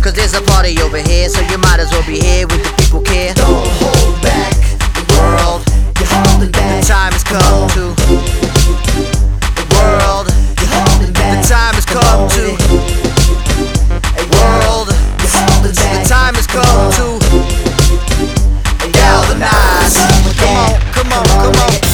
Cause there's a party over here, so you might as well be here with the people care. Don't hold back the world, you're holding back. The time has come to the world. You're holding back. The time has come to world. You're holding back. The time has come to galvanize. Come on, come on, come on.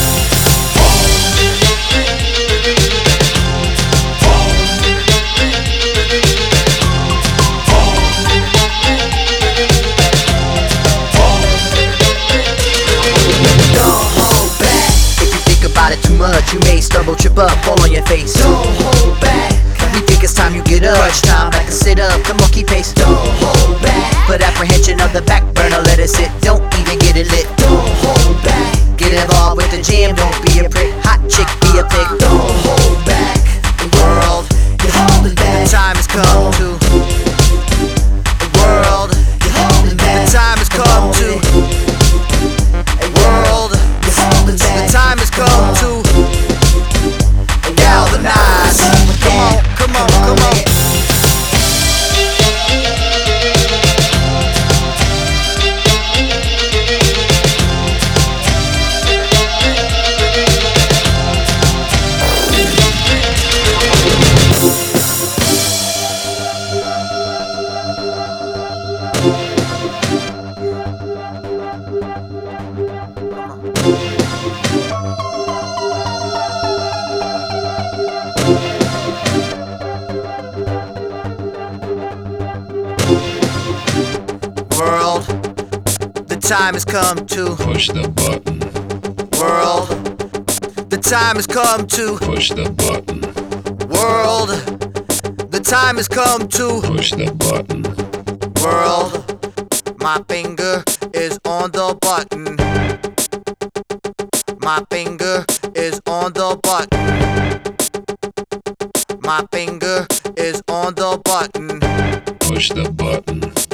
Too much, you may stumble, trip up, fall on your face. Don't hold back. We think it's time you get up. Crunch time, back and sit up, come on, keep pace. Don't hold back. Put apprehension of the back burner, let it sit. Don't even get it lit. Don't hold back. Get involved with the jam, don't be a prick. Hot chick, be a pig. Don't hold back the world, you're holding back. The time has come to the world. You're holding back. The time has come to world. You're holding back. The time has come to galvanize. Come on, come on, come on. World, the time has come to push the button. World, the time has come to Push the button. world. The time has come to Push the button. world. My finger is on the button. My finger is on the button. My finger is on the button. Push the button.